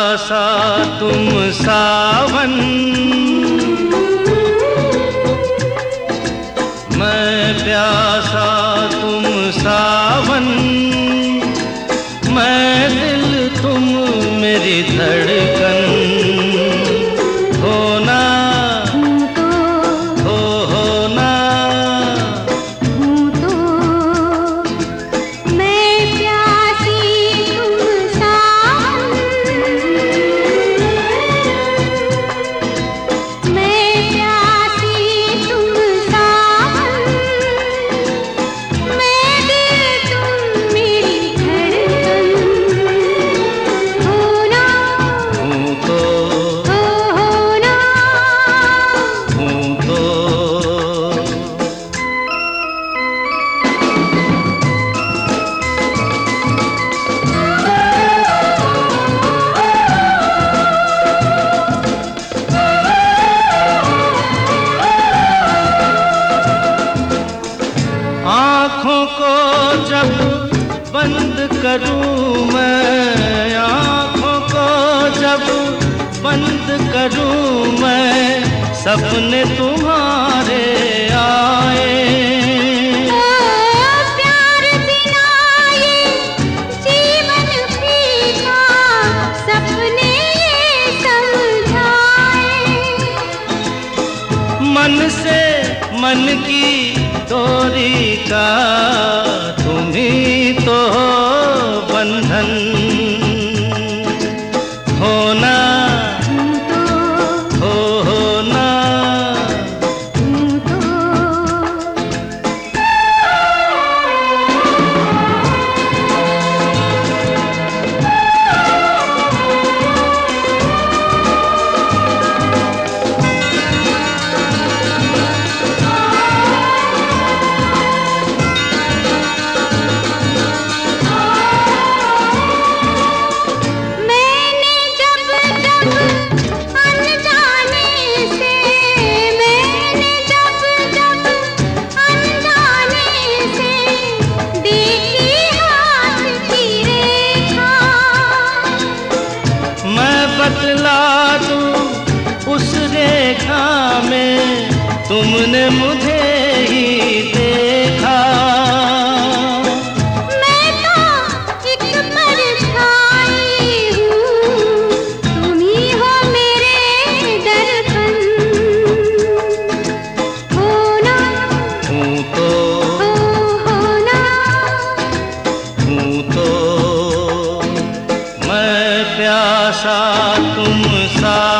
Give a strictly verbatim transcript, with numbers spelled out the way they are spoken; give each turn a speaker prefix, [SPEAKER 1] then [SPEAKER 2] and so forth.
[SPEAKER 1] प्यासा तुम सावन, मैं प्यासा तुम सावन, मैं दिल तुम मेरी धड़कन, होना हो होना
[SPEAKER 2] हूँ तो मैं प्यासी तुम सावन, मैं प्यासी तुम सावन, मैं दिल तुम मेरी धड़कन, होना
[SPEAKER 1] हूँ तो
[SPEAKER 2] हो होना।
[SPEAKER 1] हूँ तो आँखों को जब बंद करूँ मैं, आँखों को जब बंद करूँ मैं, सपने तुम्हारे आए।
[SPEAKER 2] प्यार बिना ये जीवन फीका, सपने ये समझाए।
[SPEAKER 1] मन से मन की डोरी का तुम ही तो हो बंधन, होना
[SPEAKER 2] हूँ तो
[SPEAKER 1] हो होना
[SPEAKER 2] हूँ तो मैंने जब जब अनजाने से, मैंने जब जब अनजाने से देखी हाथ की रेखा,
[SPEAKER 1] मैं बतला दूं उस रेखा में तुमने मुझे ही देखा।
[SPEAKER 2] मैं तो एक परछाई हूँ, तुम ही हो मेरे दर्पण, होना
[SPEAKER 1] हूँ तो
[SPEAKER 2] हो होना।
[SPEAKER 1] हूँ तो मैं प्यासा तुम सा